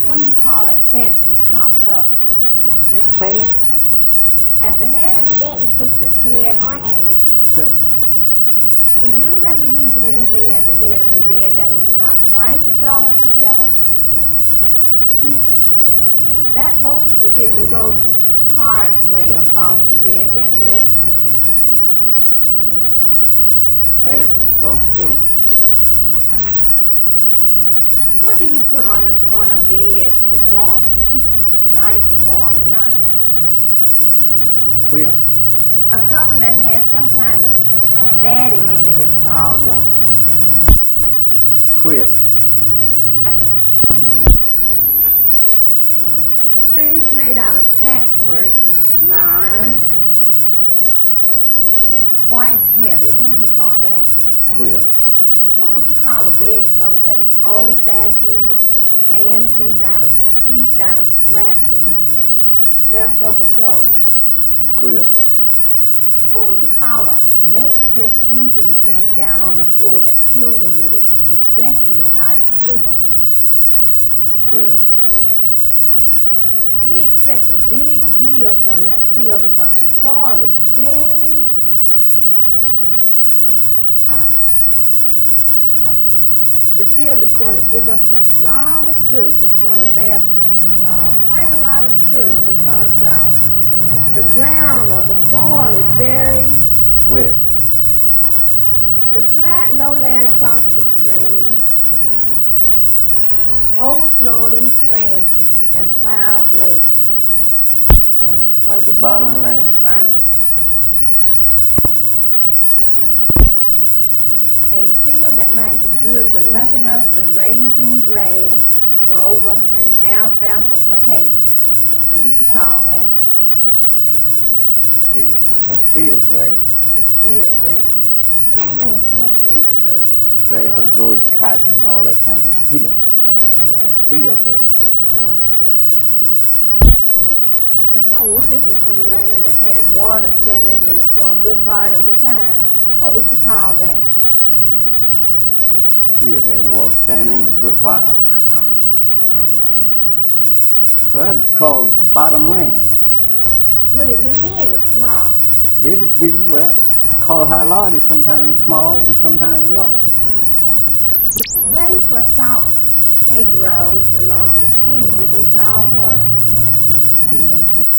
What do you call that fancy top cover? Bed. At the head of the bed, you put your head on a Pillow. Do you remember using anything at the head of the bed that was about twice as long as the pillow? Sheet. That bolster didn't go hard way across the bed. It went Half across the bed. what do you put on a bed for warmth to keep you nice and warm at night? Quilt. A cover that has some kind of batting in it is called Quilt. things made out of patchwork and lines. Quite heavy. What do you call that? Quilt. What would you call a bed cover that is old-fashioned and hand-pieced out of scraps and leftover clothes? Quilt. What would you call a makeshift sleeping place down on the floor that children would especially like to sleep on? Quilt. We expect a big yield from that field because the soil is very the field is going to give us a lot of fruit. It's going to bear quite a lot of fruit because the ground or the soil is very Wet. the flat lowland across the stream overflowed in springs and plowed lakes. Right. What would you Bottom call it? land. Bottom land. A field that might be good for nothing other than raising grass, clover, and alfalfa for hay. What would you call that? A field grass. A field grass. What kind of grass is that? Grass will go with cotton and all that kind of peanuts. That's field grass. Suppose this was some land that had water standing in it for a good part of the time. What would you call that? Field had water standing in a good while. Uh-huh. Perhaps it's called bottom land. Would it be big or small? It'll be, well, called high lot is sometimes small and sometimes large. Place where salt hay grows along the sea would be called what? You know.